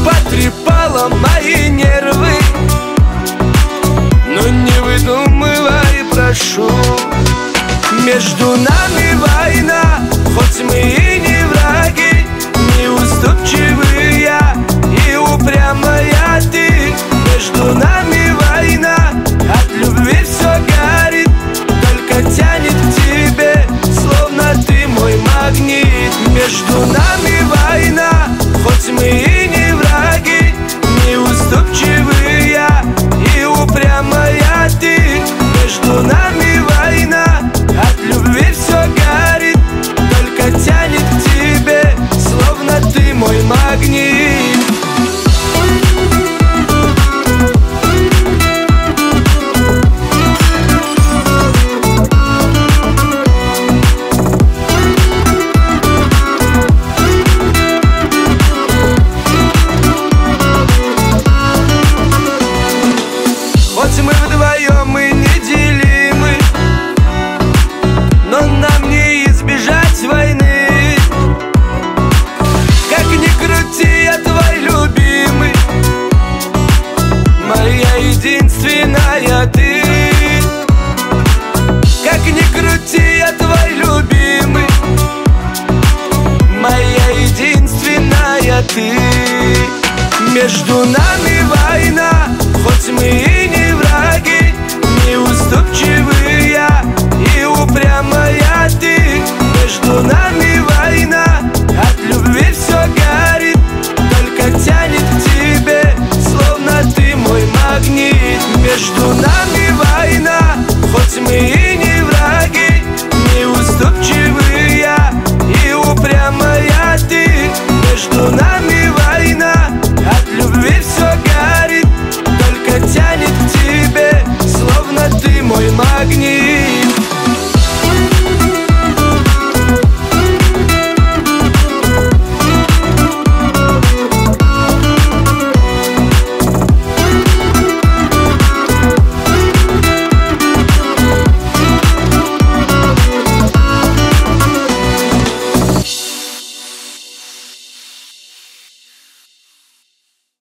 потрепала мои нервы. Но не выдумывай, прошу. Между нами война, хоть мы и не враги. Неуступчивый я и упрямая ты. Между нами война, от любви все горит, только тянет к тебе, словно ты мой магнит. Между нами война, хоть мы и не враги. Неуступчивый я и упрямая ты. Между нами война, от любви все горит, только тянет к тебе, словно ты мой магнит. Хоть мы вдвоем мы неделимы, но нам не избежать войны. Как ни крути, я твой любимый, моя единственная ты. Как ни крути, я твой любимый, моя единственная ты. Между нами война, хоть мы и не враги. Неуступчивый я и упрямая ты. Между нами